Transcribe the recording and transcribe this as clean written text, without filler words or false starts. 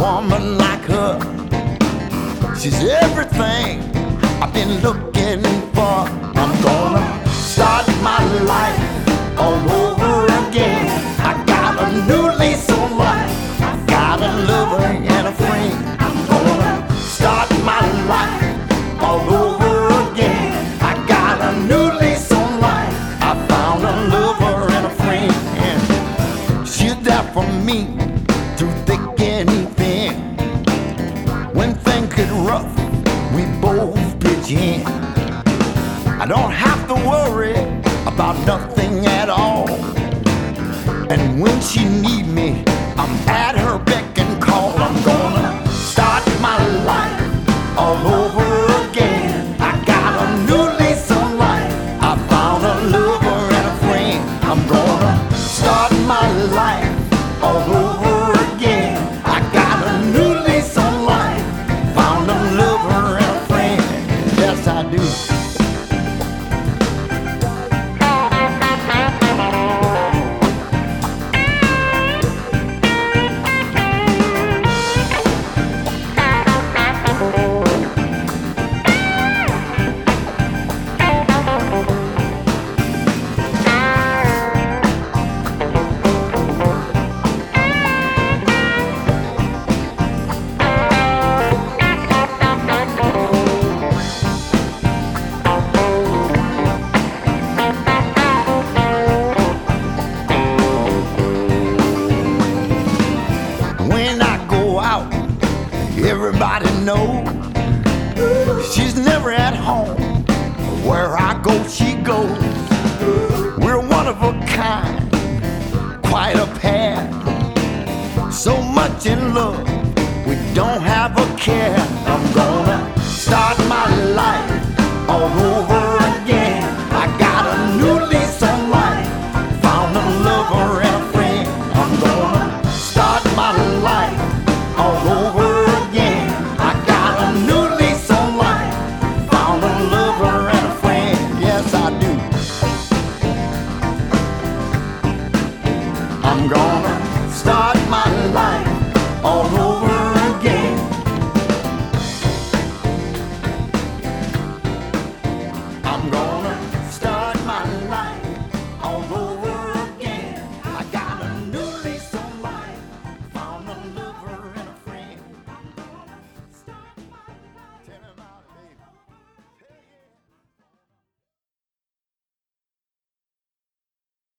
woman like her. She's everything I've been looking for. I'm gonna start my life all over again. I got a new lease on life. I got a lover and a friend. I'm gonna start my life all over again. I got a new lease on life. I found a lover and a friend, and she's there for me through thick and thin. When things get rough, we both pitch in. I don't have to worry about nothing at all. And when she need me, I'm at her beck and call. I'm gonna start my life all over again. I got a new lease on life. I found a lover and a friend. I'm gonna start my life all over again. I got a new lease on life. Found a lover and a friend. Yes, I do. When I go out, everybody knows she's never at home. Where I go, she goes. We're one of a kind, quite a pair. So much in love, we don't have a care. I'm gonna start my life all over again. I got a new lease on life. Found a lover and a friend. I'm gonna start my life all over again. I got a new lease on life. Found a lover and a friend. Yes, I do. I'm gonna start my